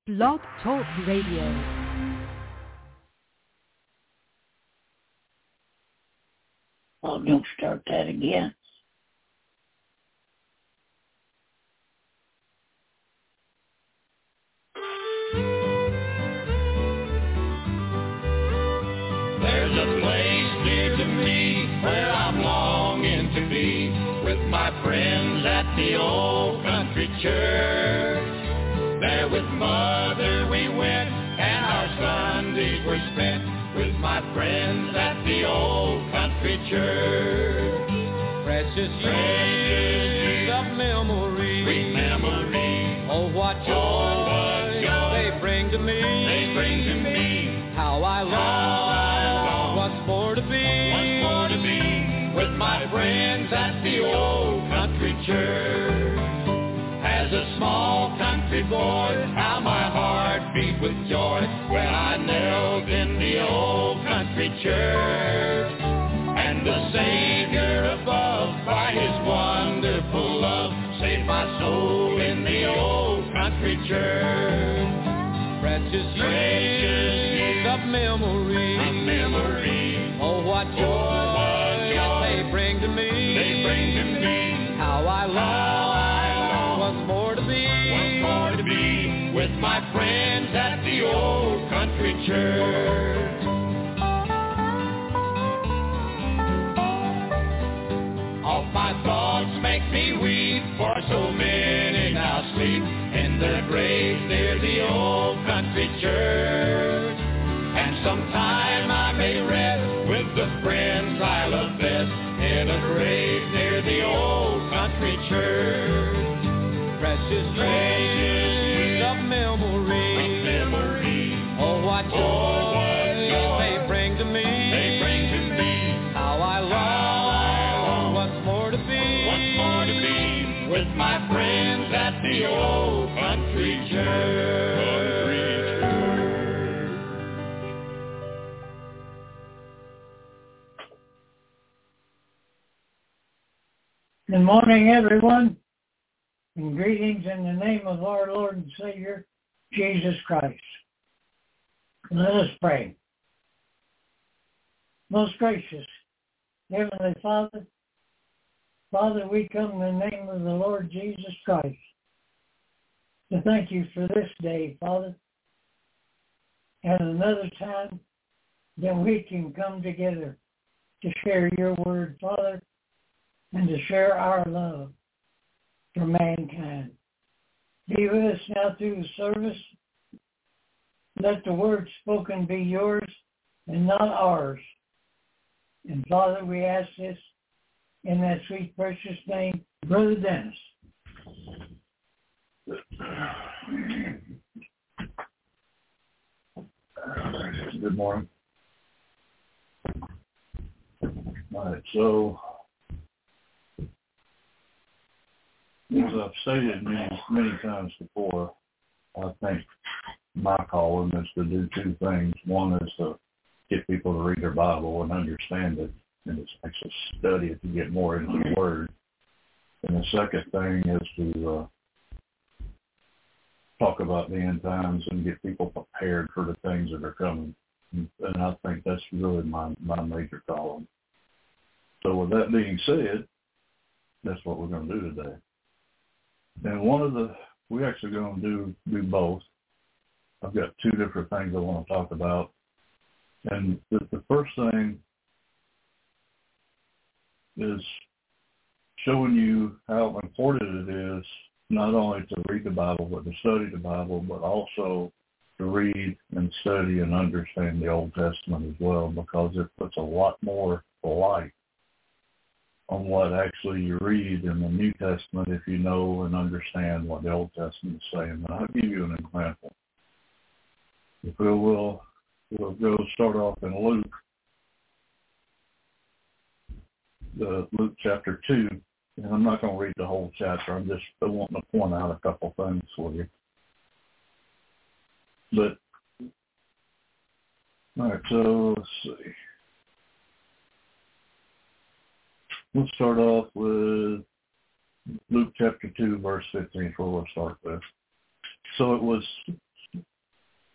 Blog Talk Radio. Oh, don't start that again. There's a place near to me where I'm longing to be with my friends at the old country church. There with Mother we went and our Sundays were spent with my friends at the old country church. Precious years of memory, oh what joy they bring to me. How I long once more to be with my friends at the old country church. As a small country boy, how my heart beat with joy when I knelt in the old country church. And the Savior above, by His wonderful love, saved my soul in the old country church. Precious years of memory, oh what joy they bring to me. How I long once more to be with my friends at the old country church. All my thoughts make me weep, for so many now sleep in their graves near the old country church. And sometime I may rest with the friends I love best in a grave near the old country church. Precious years of memory, oh what joy they bring to me. How I long once more to be with my friends at the old country church. Good morning, everyone, and greetings in the name of our Lord and Savior, Jesus Christ. Let us pray. Most gracious Heavenly Father, we come in the name of the Lord Jesus Christ to thank you for this day, Father, and another time that we can come together to share your word, Father, and to share our love for mankind. Be with us now through the service. Let the word spoken be yours and not ours. And Father, we ask this in that sweet, precious name, Brother Dennis. Good morning. All right, so as I've stated many times before, I think my calling is to do two things. One is to get people to read their Bible and understand it, and it's actually study it to get more into the Word. And the second thing is to talk about the end times and get people prepared for the things that are coming. And I think that's really my major calling. So with that being said, that's what we're going to do today. And we're actually going to do both. I've got two different things I want to talk about. And the first thing is showing you how important it is not only to read the Bible, but to study the Bible, but also to read and study and understand the Old Testament as well, because it puts a lot more light on what actually you read in the New Testament if you know and understand what the Old Testament is saying. And I'll give you an example. If we'll go start off in Luke chapter 2, and I'm not going to read the whole chapter. I'm just wanting to point out a couple things for you. But, all right, so let's see. We'll start off with Luke chapter 2, verse 15, for we'll start with. So it was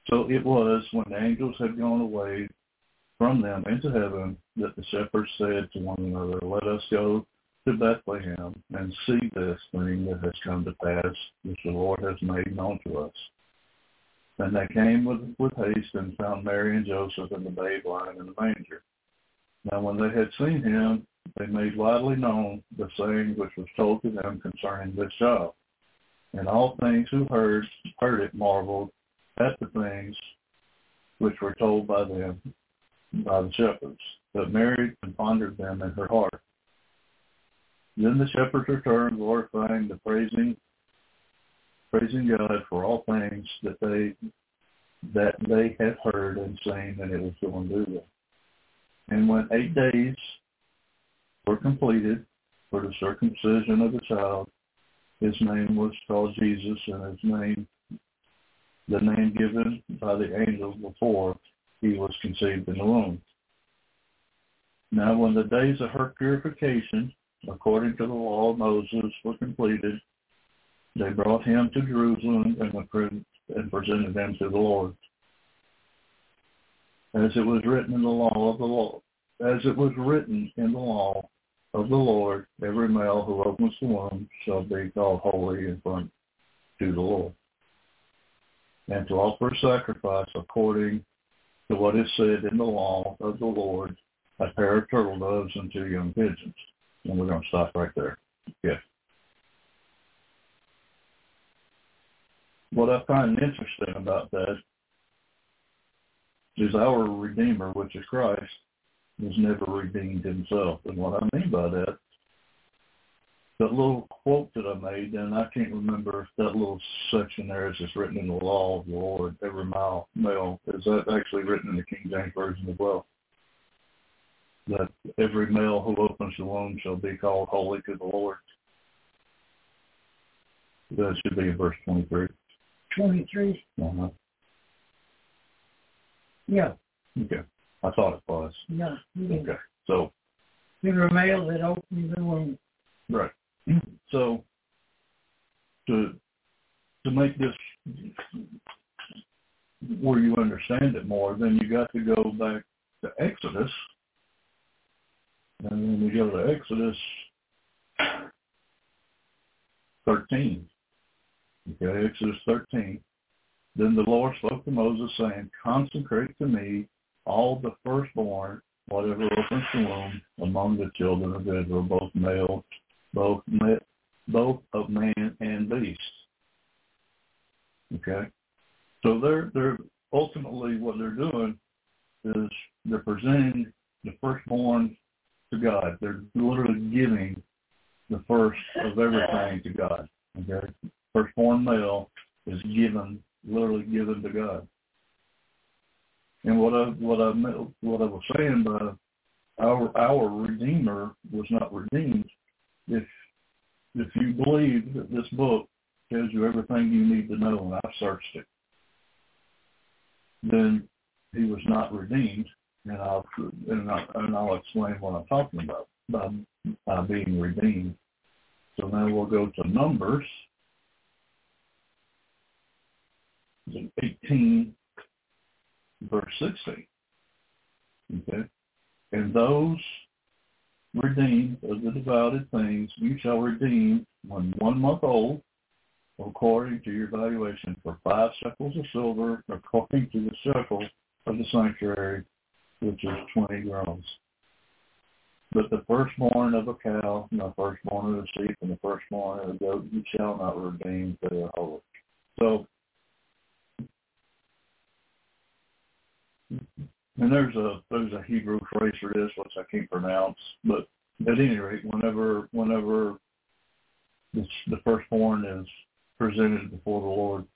So it was when the angels had gone away from them into heaven that the shepherds said to one another, let us go to Bethlehem and see this thing that has come to pass, which the Lord has made known to us. And they came with haste and found Mary and Joseph and the babe lying in the manger. Now when they had seen him, they made widely known the saying which was told to them concerning this child. And all things who heard it marveled at the things which were told by them, by the shepherds. But Mary pondered them in her heart. Then the shepherds returned, glorifying and praising God for all things that they had heard and seen, and it was going to do them. And when 8 days were completed for the circumcision of the child, his name was called Jesus, and the name given by the angel before he was conceived in the womb. Now when the days of her purification, according to the law of Moses, were completed, they brought him to Jerusalem and presented him to the Lord. As it was written in the law of the Lord, every male who opens the womb shall be called holy in front to the Lord, and to offer a sacrifice according to what is said in the law of the Lord, a pair of turtle doves and 2 young pigeons. And we're going to stop right there. Yeah. What I find interesting about that is our Redeemer, which is Christ, was never redeemed himself. And what I mean by that little quote that I made, and I can't remember if that little section there is just written in the law of the Lord, every male, is that actually written in the King James Version as well? That every male who opens the womb shall be called holy to the Lord. That should be in verse 23. 23? Uh-huh. Yeah. Okay. I thought it was. Yeah. Okay. So. Every male that opens the womb. Right. So, to make this where you understand it more, then you got to go back to Exodus. And then we go to Exodus 13. Okay, Exodus 13. Then the Lord spoke to Moses, saying, consecrate to me all the firstborn, whatever opens the womb, among the children of Israel, both male, both of man and beast. Okay? So they're ultimately what they're doing is they're presenting the firstborn to God. They're literally giving the first of everything to God. Okay? Firstborn male is literally given to God. And what I was saying by our Redeemer was not redeemed. If you believe that this book tells you everything you need to know, and I've searched it, then he was not redeemed, and I'll explain what I'm talking about by being redeemed. So now we'll go to Numbers 18, verse 16. Okay, and those redeemed of the divided things you shall redeem when 1 month old, according to your valuation, for 5 shekels of silver, according to the shekel of the sanctuary, which is 20 grams. But the firstborn of a cow, and the firstborn of a sheep, and the firstborn of a goat, you shall not redeem, for they are holy. So, and there's a Hebrew phrase for this, which I can't pronounce, but at any rate, whenever the firstborn is presented before the Lord,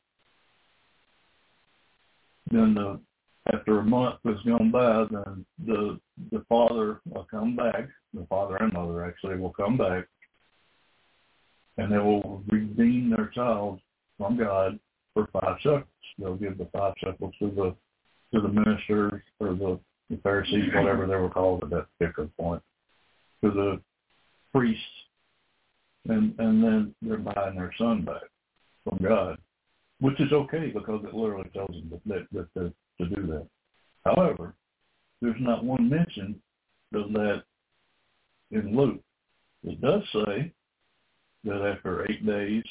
then after a month has gone by, then the father will come back. The father and mother actually will come back, and they will redeem their child from God for 5 shekels. They'll give the 5 shekels to the ministers or the Pharisees, whatever they were called at that particular point, to the priests, and then they're buying their son back from God. which is okay because it literally tells them to do that. However, there's not one mention of that in Luke. It does say that after 8 days,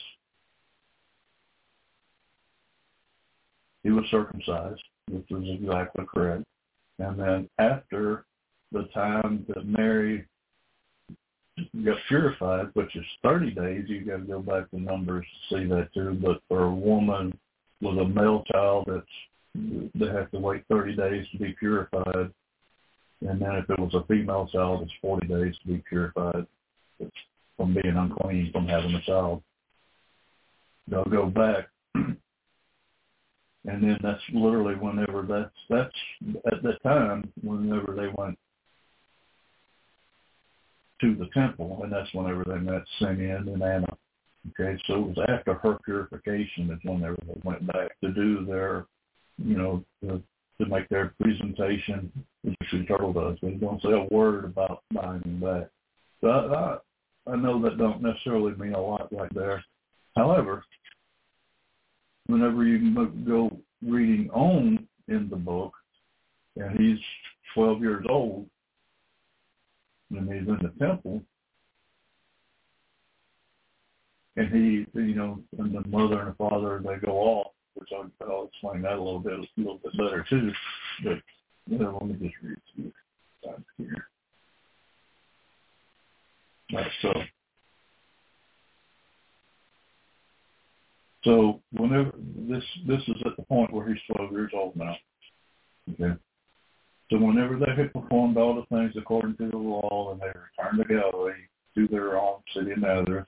he was circumcised, which was exactly correct. And then after the time that Mary got purified, which is 30 days, you got to go back to Numbers to see that too. But for a woman with a male child, they have to wait 30 days to be purified. And then if it was a female child, it's 40 days to be purified from being unclean, from having a child. They'll go back. And then that's literally whenever that's at that time, whenever they went to the temple, and that's whenever they met Simeon and Anna. Okay, so it was after her purification is whenever they went back to do their, to make their presentation, as the turtle does. They don't say a word about buying them back. So I know that don't necessarily mean a lot right there. However, whenever you go reading on in the book, and he's 12 years old, and he's in the temple, and he, and the mother and the father, they go off, which I'll explain that a little bit better too. But let me just read to you here. All right, so whenever this is at the point where he's 12 years old now. Okay. So whenever they had performed all the things according to the law, and they returned to Galilee to their own city of Nazareth,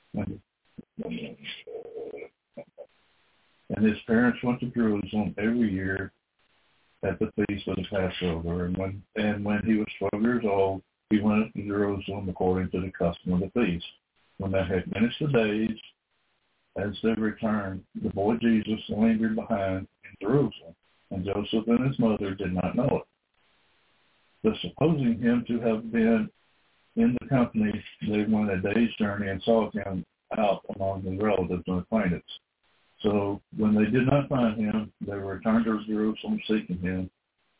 and his parents went to Jerusalem every year at the feast of the Passover. And when he was 12 years old, he went up to Jerusalem according to the custom of the feast. When they had finished the days, as they returned, the boy Jesus lingered behind in Jerusalem, and Joseph and his mother did not know it. But supposing him to have been in the company, they went a day's journey and sought him out among the relatives and acquaintance. So when they did not find him, they returned to Jerusalem seeking him.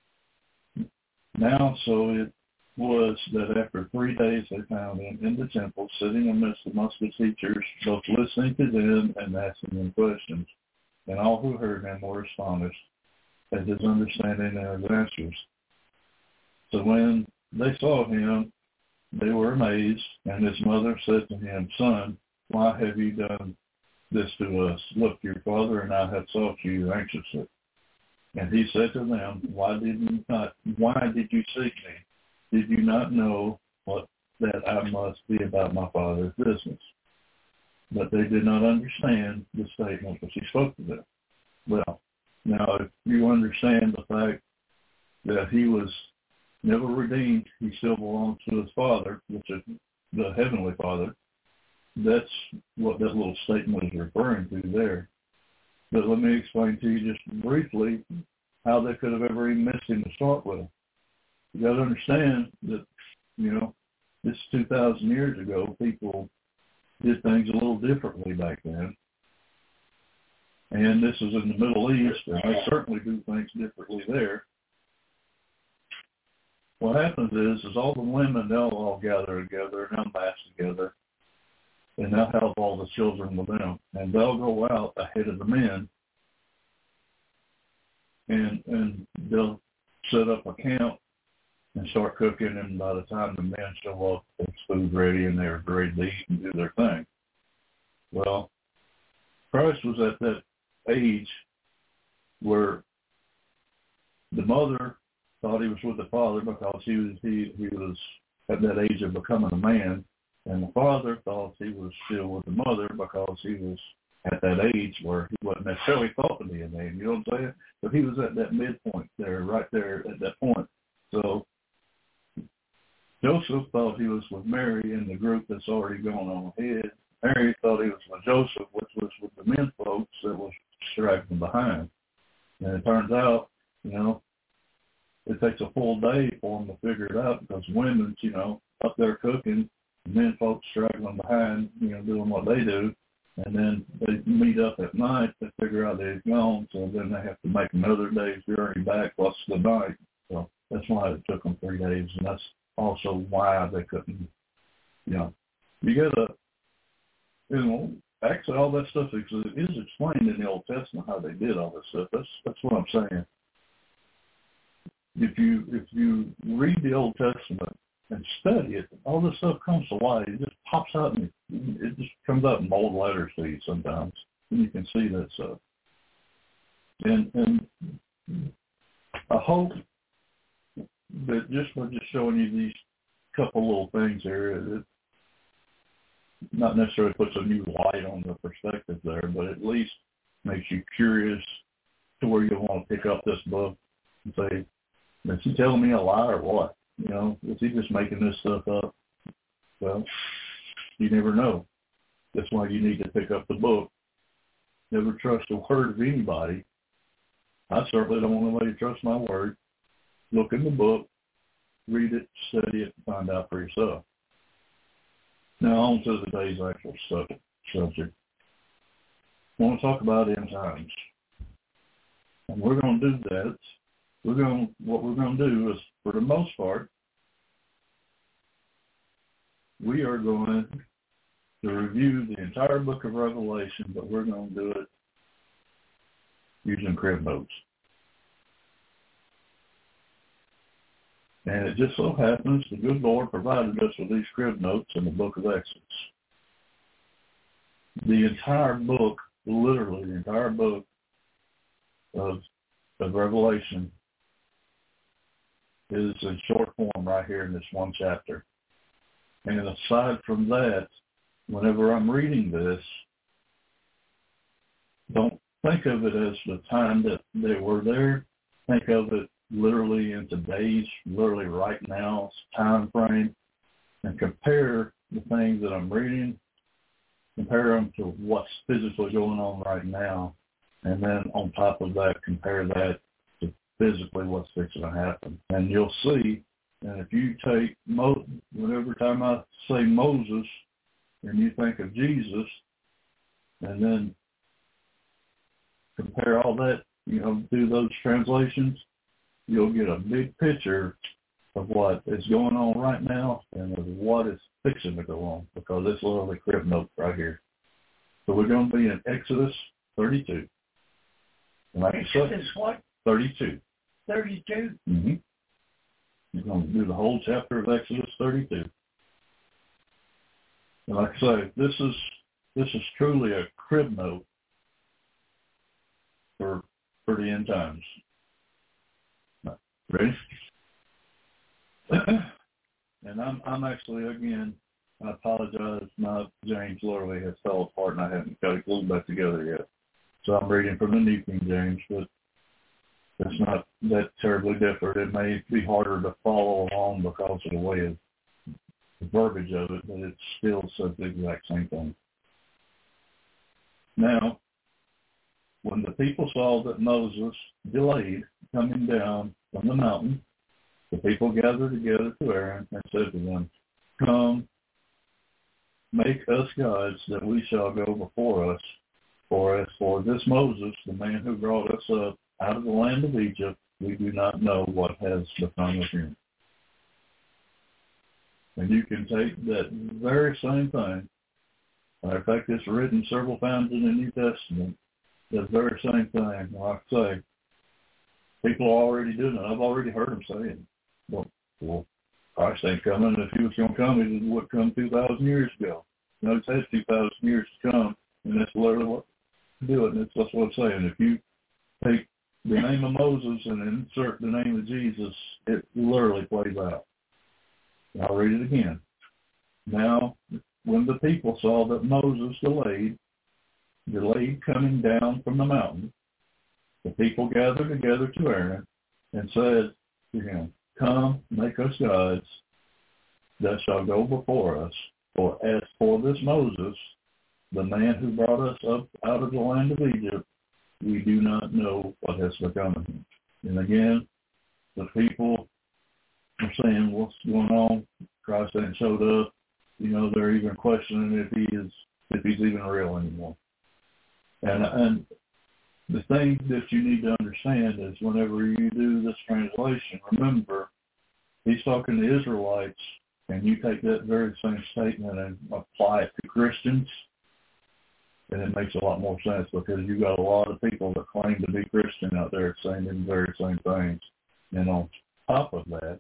Now so it was that after 3 days they found him in the temple, sitting amidst the teachers, both listening to them and asking them questions. And all who heard him were astonished at his understanding and his answers. So when they saw him, they were amazed, and his mother said to him, "Son, why have you done this to us? Look, your father and I have sought you anxiously." And he said to them, Why did you seek me? Did you not know that I must be about my Father's business? But they did not understand the statement which he spoke to them. Well, now if you understand the fact that he was never redeemed, he still belongs to his Father, which is the Heavenly Father. That's what that little statement is referring to there. But let me explain to you just briefly how they could have ever even missed him to start with. You got to understand that, this 2,000 years ago, people did things a little differently back then. And this is in the Middle East, and they certainly do things differently there. What happens is all the women, they'll all gather together and they'll mass together, and they'll have all the children with them, and they'll go out ahead of the men, and they'll set up a camp and start cooking, and by the time the men show up, there's food ready, and they're ready to eat and do their thing. Well, Christ was at that age where the mother thought he was with the Father because he was at that age of becoming a man, and the Father thought he was still with the mother because he was at that age where he wasn't necessarily thought to be a man. You know what I'm saying? But he was at that midpoint there, right there at that point. So Joseph thought he was with Mary in the group that's already gone on ahead. Mary thought he was with Joseph, which was with the men folks that was straggling behind. And it turns out, it takes a full day for them to figure it out because women's, up there cooking, men folks straggling behind, doing what they do. And then they meet up at night to figure out they've gone, so then they have to make another day's journey back plus the night. So that's why it took them 3 days, and that's also why they couldn't, you gotta, actually all that stuff is explained in the Old Testament how they did all this stuff. That's what I'm saying. If you read the Old Testament and study it, all this stuff comes to light. It just pops out and it just comes out in bold letters to you sometimes, and you can see that stuff. And I hope that just by just showing you these couple little things here, it not necessarily puts a new light on the perspective there, but at least makes you curious to where you want to pick up this book and say, is he telling me a lie or what? Is he just making this stuff up? Well, you never know. That's why you need to pick up the book. Never trust a word of anybody. I certainly don't want anybody to trust my word. Look in the book, read it, study it, and find out for yourself. Now on to today's actual subject. I want to talk about end times. And we're going to do that. What we're going to do is, for the most part, we are going to review the entire book of Revelation, but we're going to do it using crib notes. And it just so happens the good Lord provided us with these crib notes in the book of Exodus. The entire book, literally the entire book of Revelation is in short form right here in this one chapter. And aside from that, whenever I'm reading this, don't think of it as the time that they were there. Think of it literally in today's, literally right now time frame, and compare the things that I'm reading, compare them to what's physically going on right now, and then on top of that, compare that to physically what's fixing to happen. And you'll see, and if you take, whenever time I say Moses, and you think of Jesus, and then compare all that, do those translations, you'll get a big picture of what is going on right now and of what is fixing to go on, because it's literally crib note right here. So we're going to be in Exodus 32. And like Exodus what? 32. 32? Mm-hmm. We're going to do the whole chapter of Exodus 32. And like I say, this is truly a crib note for the end times. Ready? And I'm actually, again, I apologize. My James literally has fell apart and I haven't got it glued back together yet. So I'm reading from the New King James, but it's not that terribly different. It may be harder to follow along because of the way of the verbiage of it, but it still says the exact same thing. Now, when the people saw that Moses delayed coming down from the mountain, the people gathered together to Aaron and said to them, "Come, make us gods that we shall go before us. For as for this Moses, the man who brought us up out of the land of Egypt, we do not know what has become of him." And you can take that very same thing. Matter of fact, it's written several times in the New Testament. The very same thing. Like I say, people are already doing it. I've already heard them saying, well, Christ ain't coming. If he was going to come, he would come 2,000 years ago. It says 2,000 years to come, and that's literally what to do it. And that's what I'm saying. If you take the name of Moses and insert the name of Jesus, it literally plays out. And I'll read it again. Now, when the people saw that Moses delayed coming down from the mountain, the people gathered together to Aaron and said to him, "Come, make us gods that shall go before us. For as for this Moses, the man who brought us up out of the land of Egypt, we do not know what has become of him." And again, the people are saying, what's going on? Christ ain't showed up. They're even questioning if he is if he's even real anymore. And the thing that you need to understand is whenever you do this translation, remember, he's talking to Israelites, and you take that very same statement and apply it to Christians, and it makes a lot more sense because you've got a lot of people that claim to be Christian out there saying the very same things. And on top of that,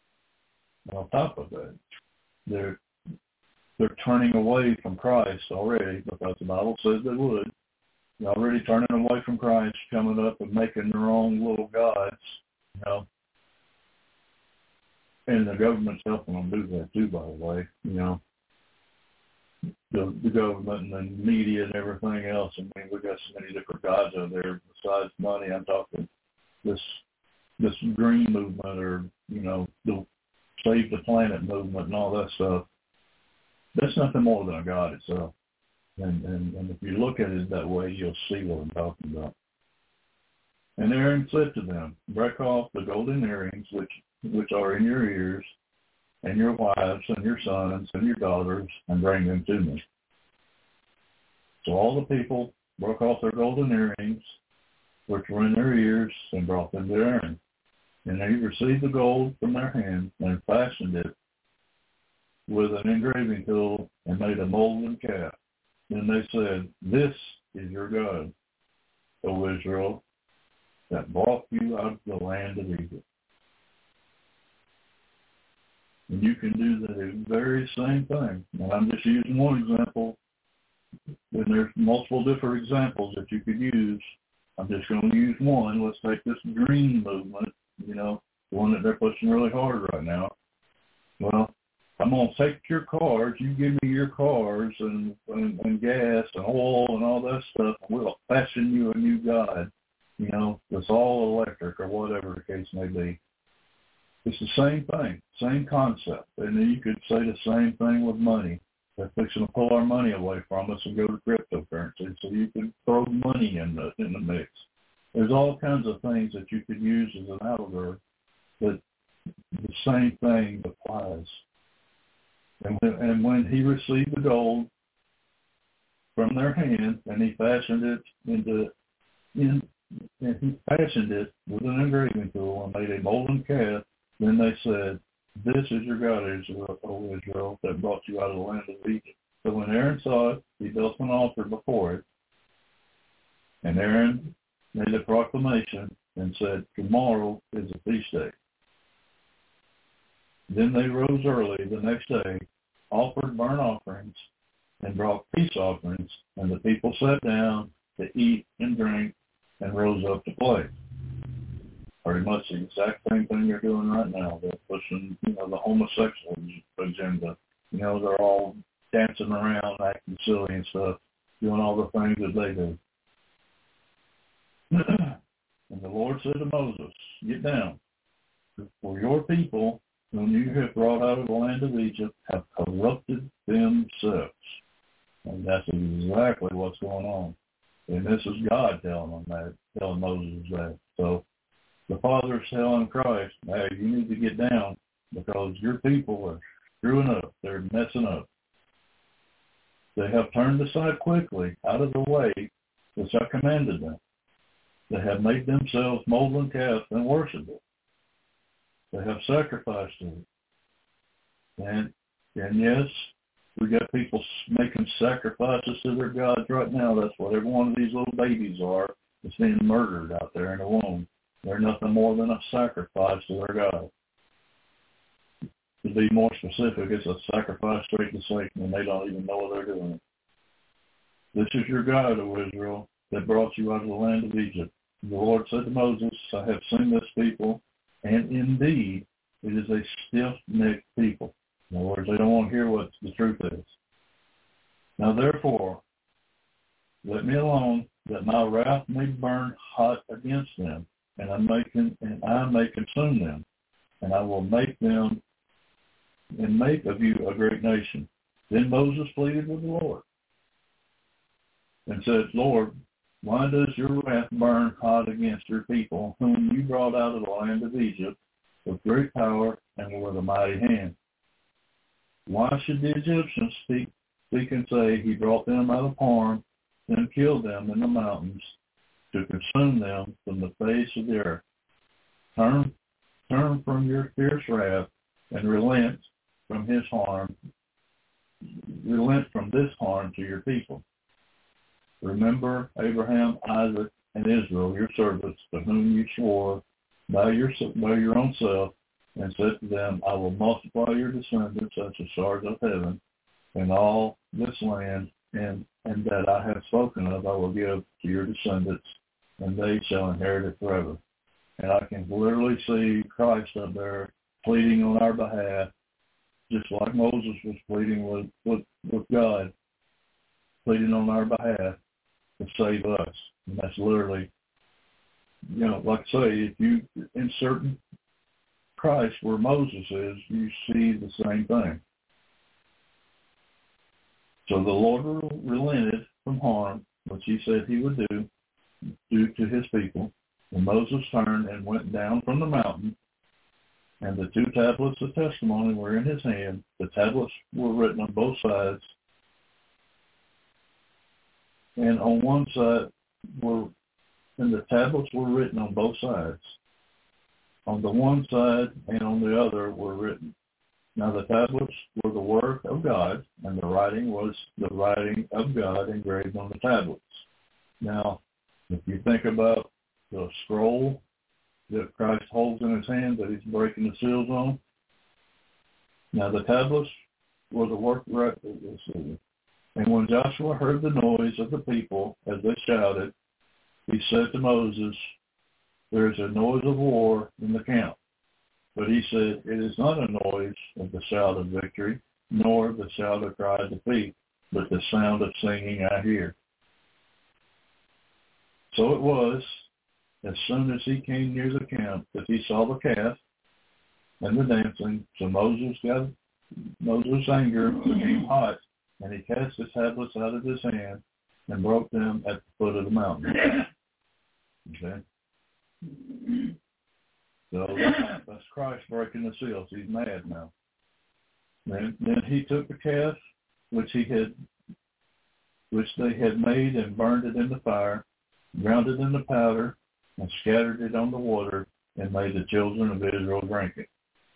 they're turning away from Christ already because the Bible says they would. They're already turning away from Christ, coming up and making their own little gods, And the government's helping them do that too, by the way, The government and the media and everything else. I mean, we've got so many different gods out there besides money. I'm talking this green movement or, the Save the Planet movement and all that stuff. That's nothing more than a god itself. And if you look at it that way, you'll see what I'm talking about. And Aaron said to them, break off the golden earrings which are in your ears, and your wives and your sons and your daughters, and bring them to me. So all the people broke off their golden earrings, which were in their ears, and brought them to Aaron. And he received the gold from their hand and fashioned it with an engraving tool and made a molten calf. Then they said, this is your God, O Israel, that brought you out of the land of Egypt. And you can do the very same thing. And I'm just using one example. And there's multiple different examples that you could use. I'm just going to use one. Let's take this green movement, the one that they're pushing really hard right now. Well, I'm going to take your cars. You give me your cars and gas and oil and all that stuff, and we'll fashion you a new God, that's all electric or whatever the case may be. It's the same thing, same concept. And then you could say the same thing with money. They're fixing to pull our money away from us and go to cryptocurrency. So you could throw money in the mix. There's all kinds of things that you could use as an allegory, but the same thing applies. And when he received the gold from their hand, and he fashioned it with an engraving tool and made a molten calf, then they said, this is your God, O Israel, that brought you out of the land of Egypt. So when Aaron saw it, he built an altar before it. And Aaron made a proclamation and said, tomorrow is a feast day. Then they rose early the next day, offered burnt offerings, and brought peace offerings, and the people sat down to eat and drink and rose up to play. Pretty much the exact same thing they're doing right now. They're pushing, the homosexual agenda. They're all dancing around, acting silly and stuff, doing all the things that they do. And the Lord said to Moses, get down, for your people whom you have brought out of the land of Egypt have corrupted themselves. And that's exactly what's going on. And this is God telling Moses that. So the Father's telling Christ, hey, you need to get down because your people are screwing up. They're messing up. They have turned aside quickly out of the way which I commanded them. They have made themselves molten calves and worshipped it. They have sacrificed to it. And yes, we got people making sacrifices to their gods right now. That's what every one of these little babies are. It's being murdered out there in the womb. They're nothing more than a sacrifice to their God. To be more specific, it's a sacrifice straight to Satan, and they don't even know what they're doing. This is your God, O Israel, that brought you out of the land of Egypt. The Lord said to Moses, I have seen this people, and indeed it is a stiff-necked people. In other words, they don't want to hear what the truth is. Now therefore, let me alone, that my wrath may burn hot against them, and I may consume them, and I will make them and make of you a great nation. Then Moses pleaded with the Lord and said, Lord, why does your wrath burn hot against your people, whom you brought out of the land of Egypt with great power and with a mighty hand? Why should the Egyptians speak speak and say, he brought them out of harm, then killed them in the mountains to consume them from the face of the earth. Turn from your fierce wrath and relent from his harm. Relent from this harm to your people. Remember Abraham, Isaac, and Israel, your servants, to whom you swore by your own self, and said to them, I will multiply your descendants as the stars of heaven, and all this land, and that I have spoken of I will give to your descendants, and they shall inherit it forever. And I can literally see Christ up there pleading on our behalf, just like Moses was pleading with God, pleading on our behalf to save us. And that's literally, like I say, if you insert Christ where Moses is, you see the same thing. So the Lord relented from harm, which he said he would do to his people. And Moses turned and went down from the mountain, and the 2 tablets of testimony were in his hand. The tablets were written on both sides, and on one side the tablets were written on both sides. On the one side and on the other were written. Now the tablets were the work of God, and the writing was the writing of God engraved on the tablets. Now, if you think about the scroll that Christ holds in his hand that he's breaking the seals on, now the tablets were the work of God. And when Joshua heard the noise of the people as they shouted, he said to Moses, there is a noise of war in the camp. But he said, it is not a noise of the shout of victory, nor the shout of cry of defeat, but the sound of singing I hear. So it was, as soon as he came near the camp, that he saw the calf and the dancing. So Moses' anger became hot, and he cast the tablets out of his hand and broke them at the foot of the mountain. Okay? So that's Christ breaking the seals. He's mad now. Then he took the calf, which they had made, and burned it in the fire, ground it into powder, and scattered it on the water, and made the children of Israel drink it.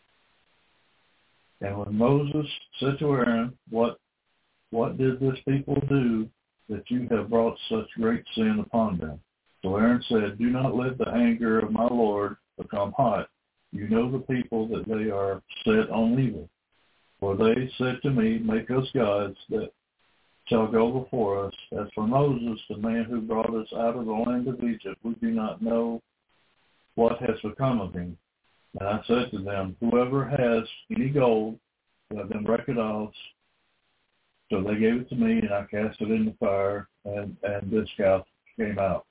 And when Moses said to Aaron, What did this people do that you have brought such great sin upon them? So Aaron said, do not let the anger of my Lord become hot. You know the people that they are set on evil. For they said to me, make us gods that shall go before us. As for Moses, the man who brought us out of the land of Egypt, we do not know what has become of him. And I said to them, whoever has any gold, let them break it off. So they gave it to me, and I cast it in the fire, and this calf came out.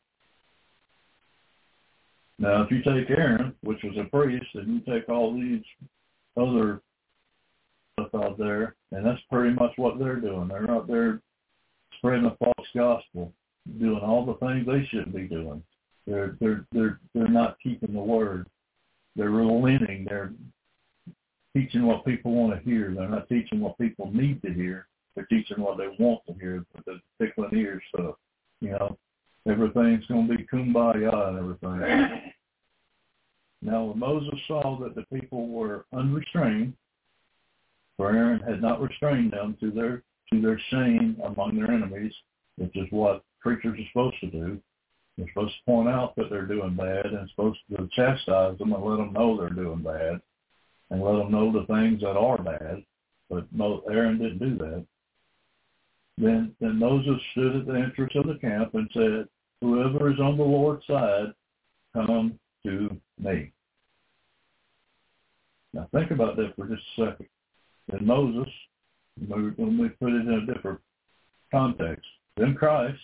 Now, if you take Aaron, which was a priest, and you take all these other stuff out there, and that's pretty much what they're doing. They're out there spreading a false gospel, doing all the things they shouldn't be doing. They're not keeping the word. They're relenting. They're teaching what people want to hear. They're not teaching what people need to hear. They're teaching what they want to hear, but they're tickling ears stuff. Everything's going to be kumbaya and everything. Now, when Moses saw that the people were unrestrained, for Aaron had not restrained them to their shame among their enemies, which is what preachers are supposed to do. They're supposed to point out that they're doing bad and supposed to chastise them and let them know they're doing bad and let them know the things that are bad. But Aaron didn't do that. Then Moses stood at the entrance of the camp and said, whoever is on the Lord's side, come to me. Now think about that for just a second. Then Moses, when we put it in a different context, then Christ,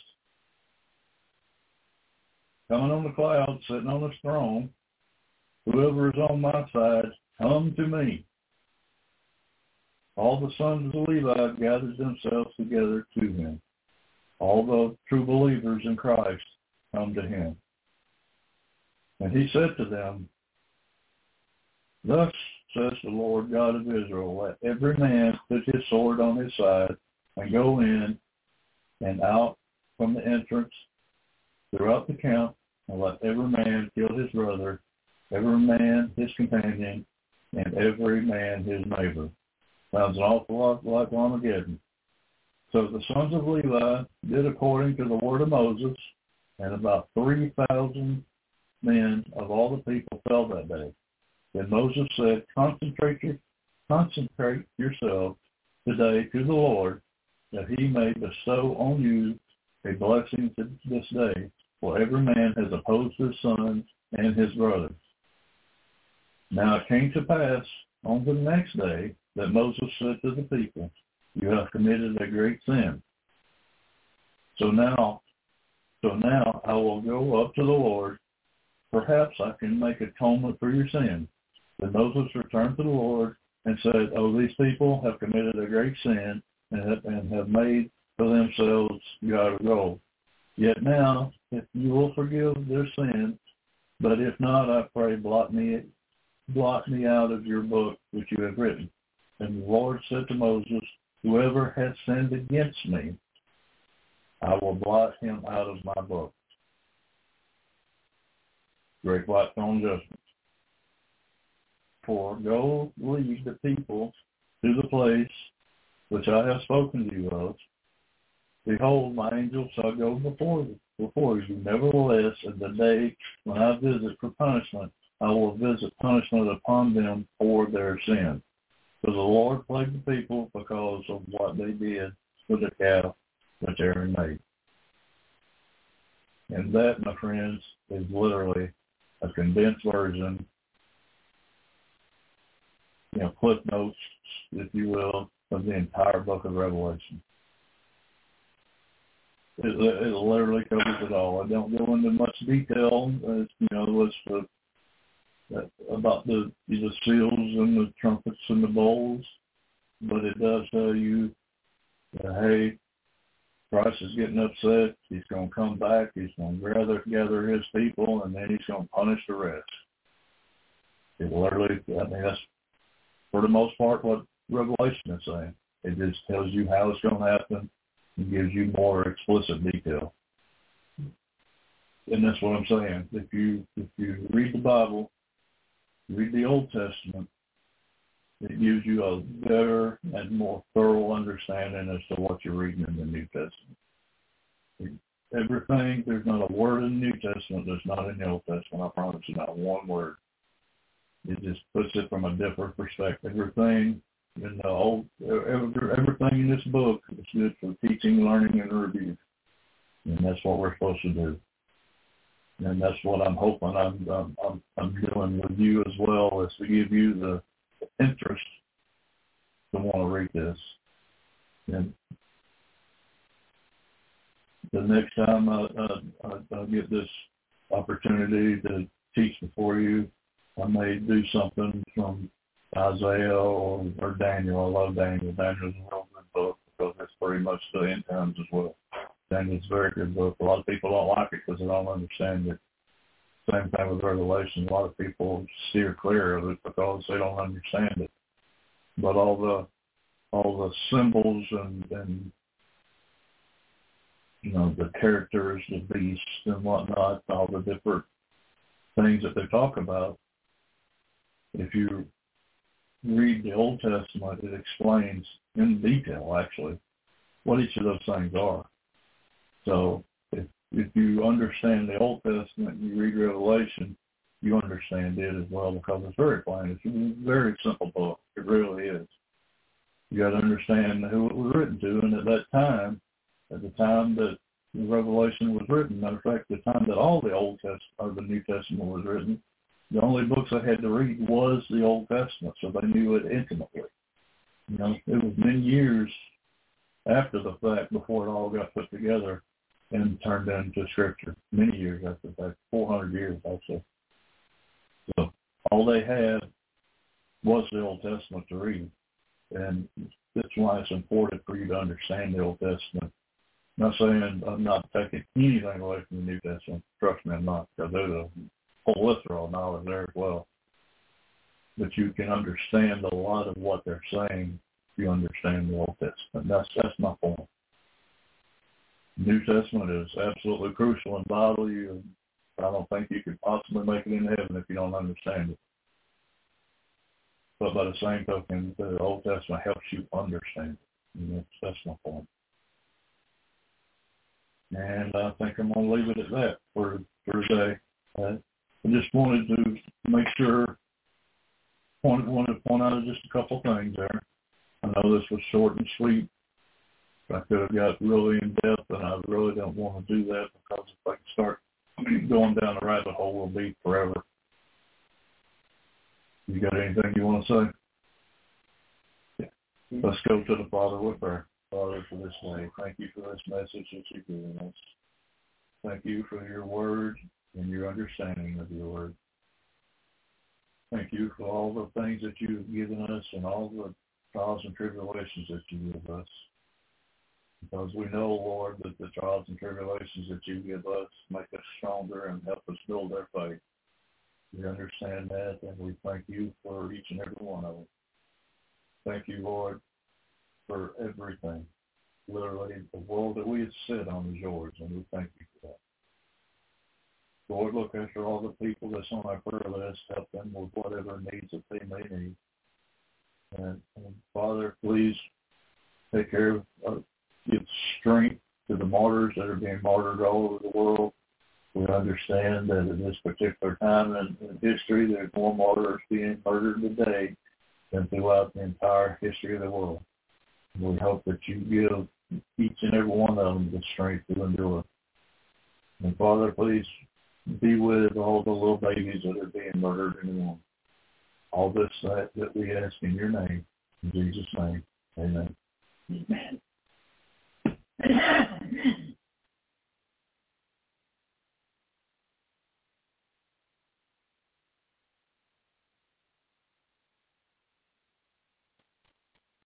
coming on the cloud, sitting on his throne, whoever is on my side, come to me. All the sons of Levi gathered themselves together to him. All the true believers in Christ come to him. And he said to them, thus says the Lord God of Israel, let every man put his sword on his side and go in and out from the entrance throughout the camp, and let every man kill his brother, every man his companion, and every man his neighbor. Sounds an awful lot like Armageddon. So the sons of Levi did according to the word of Moses, and about 3,000 men of all the people fell that day. Then Moses said, Consecrate yourselves today to the Lord, that he may bestow on you a blessing to this day, for every man has opposed his son and his brothers. Now it came to pass on the next day that Moses said to the people, You have committed a great sin. So now I will go up to the Lord. Perhaps I can make atonement for your sin. Then Moses returned to the Lord and said, these people have committed a great sin and have made for themselves God of gold. Yet now, if you will forgive their sin, but if not, I pray, blot me out of your book which you have written. And the Lord said to Moses, Whoever has sinned against me, I will blot him out of my book. Great white throne judgment. For go lead the people to the place which I have spoken to you of. Behold, my angel shall go before you. Nevertheless, in the day when I visit for punishment, I will visit punishment upon them for their sin. So the Lord plagued the people because of what they did with the calf which Aaron made. And that, my friends, is literally a condensed version, cliff notes, if you will, of the entire book of Revelation. It literally covers it all. I don't go into much detail, about the seals and the trumpets and the bowls, but it does tell you, hey, Christ is getting upset. He's going to come back. He's going to gather his people, and then he's going to punish the rest. It literally, that's for the most part what Revelation is saying. It just tells you how it's going to happen and gives you more explicit detail. And that's what I'm saying. If you read the Bible, read the Old Testament, it gives you a better and more thorough understanding as to what you're reading in the New Testament. Everything, there's not a word in the New Testament that's not in the Old Testament. I promise you, not one word. It just puts it from a different perspective. Everything in the old, everything in this book is good for teaching, learning, and review. And that's what we're supposed to do. And that's what I'm hoping I'm doing with you as well, is to give you the interest to want to read this. And the next time I get this opportunity to teach before you, I may do something from Isaiah or Daniel. I love Daniel. Daniel's a real good book because it's pretty much the end times as well. Daniel's a very good book. A lot of people don't like it because they don't understand it. Same thing with Revelation. A lot of people steer clear of it because they don't understand it. But all the symbols and the characters, the beasts and whatnot, all the different things that they talk about, if you read the Old Testament, it explains in detail, actually, what each of those things are. So if you understand the Old Testament and you read Revelation, you understand it as well because it's very plain. It's a very simple book. It really is. You got to understand who it was written to, and at the time that the Revelation was written, matter of fact, the time that all the Old Testament or the New Testament was written, the only books I had to read was the Old Testament, so they knew it intimately. It was many years after the fact before it all got put together and turned into Scripture. Many years after the fact, 400 years, actually. So all they had was the Old Testament to read, and that's why it's important for you to understand the Old Testament. I'm not saying I'm not taking anything away from the New Testament. Trust me, I'm not, because there's a plethora of knowledge there as well. But you can understand a lot of what they're saying you understand the Old Testament. That's my point. New Testament is absolutely crucial in the Bible. I don't think you could possibly make it into heaven if you don't understand it. But by the same token, the Old Testament helps you understand it. And that's my point. And I think I'm going to leave it at that for today. I just wanted to make sure, wanted to point out just a couple things there. I know this was short and sweet. I could have got really in depth, and I really don't want to do that because if I can start going down the rabbit hole, we'll be forever. You got anything you want to say? Yeah. Let's go to the Father with prayer. Father, for this day, thank you for this message that you've given us. Thank you for your word and your understanding of your word. Thank you for all the things that you've given us and all the trials and tribulations that you give us. Because we know, Lord, that the trials and tribulations that you give us make us stronger and help us build our faith. We understand that, and we thank you for each and every one of them. Thank you, Lord, for everything. Literally, the world that we have sit on is yours, and we thank you for that. Lord, look after all the people that's on our prayer list. Help them with whatever needs that they may need. And Father, please take care of, give strength to the martyrs that are being martyred all over the world. We understand that at this particular time in history, there's more martyrs being murdered today than throughout the entire history of the world. We hope that you give each and every one of them the strength to endure. And Father, please be with all the little babies that are being murdered in the womb. All this that we ask in your name, in Jesus' name, amen. Amen.